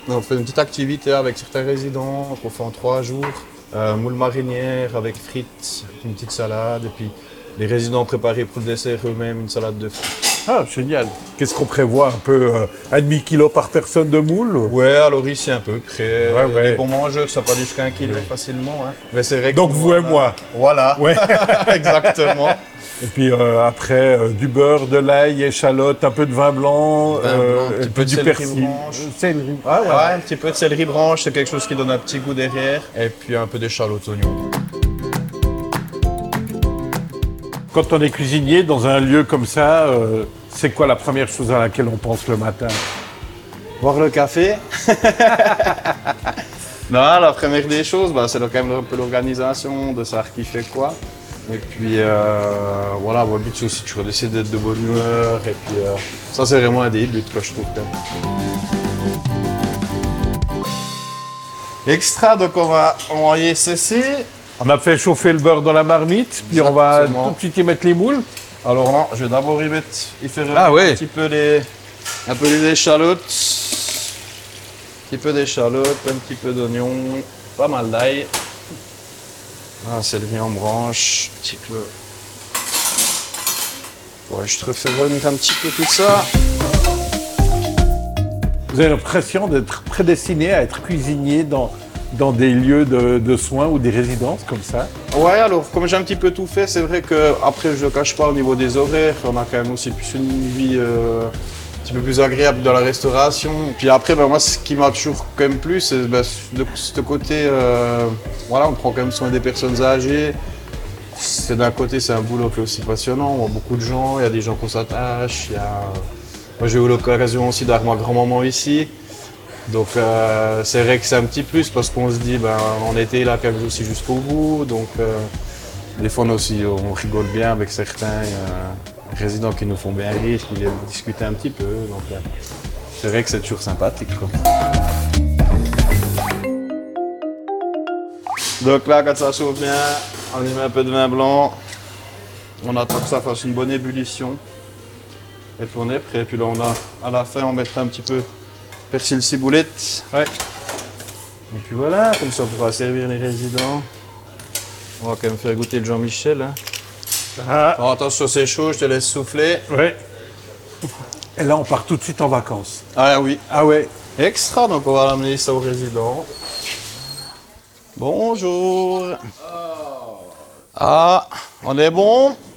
On fait une petite activité avec certains résidents qu'on fait en 3 jours. Moule marinière avec frites, une petite salade, et puis les résidents préparés pour le dessert eux-mêmes, une salade de fruits. Ah, génial. Qu'est-ce qu'on prévoit? Un peu, un demi-kilo par personne de moule? Ouais, alors ici à peu près. Ouais, ouais. Les bons mangeurs, ça peut aller jusqu'à 1 kilo facilement. Hein. Mais c'est vrai que Donc vous et moi. Voilà, Ouais. exactement. Et puis après, du beurre, de l'ail, échalote, un peu de vin blanc, Un petit peu de du céleri persil. branche. Céleri. Ouais, un petit peu de céleri branche, c'est quelque chose qui donne un petit goût derrière. Et puis un peu d'échalote oignon. Quand on est cuisinier dans un lieu comme ça, c'est quoi la première chose à laquelle on pense le matin? Boire le café. Non, la première des choses, c'est quand même un peu l'organisation, de savoir qui fait quoi. Et puis voilà, le but c'est aussi toujours d'essayer d'être de bonne humeur. Et puis ça c'est vraiment un des buts que je trouve. Extra, donc on va envoyer cesser. On a fait chauffer le beurre dans la marmite, puis on va Exactement. tout de suite y mettre les moules. Alors non, je vais d'abord y faire ouais. un peu les échalotes. Un petit peu d'échalote, un petit peu d'oignon, pas mal d'ail. Céleri en branche, un petit peu. Ouais, je te refais revenir un petit peu tout ça. Vous avez l'impression d'être prédestiné à être cuisinier dans des lieux de soins ou des résidences comme ça? Ouais, alors comme j'ai un petit peu tout fait, c'est vrai que après je ne cache pas au niveau des horaires, on a quand même aussi plus une vie un petit peu plus agréable dans la restauration. Puis après, moi, ce qui m'a toujours quand même plu, c'est de ce côté, voilà, on prend quand même soin des personnes âgées. D'un côté, c'est un boulot qui est aussi passionnant. On voit beaucoup de gens, il y a des gens qu'on s'attache. Moi, j'ai eu l'occasion aussi d'avoir ma grand-maman ici. Donc, c'est vrai que c'est un petit plus parce qu'on se dit, on était là quand même aussi jusqu'au bout. Donc, des fois, on rigole bien avec certains résidents qui nous font bien rire, qui viennent discuter un petit peu. Donc, c'est vrai que c'est toujours sympathique, quoi. Donc là, quand ça chauffe bien, on y met un peu de vin blanc. On attend que ça fasse une bonne ébullition. Et puis on est prêt. Et puis là, à la fin, on mettra un petit peu persil ciboulette. Ouais. Et puis voilà, comme ça on pourra servir les résidents. On va quand même faire goûter le Jean-Michel. Hein. Ah, Alors, attention, c'est chaud, je te laisse souffler. ouais. Et là, on part tout de suite en vacances. Ah oui, Ah ouais. extra, donc on va l'amener ça aux résidents. Bonjour. Ah, on est bon?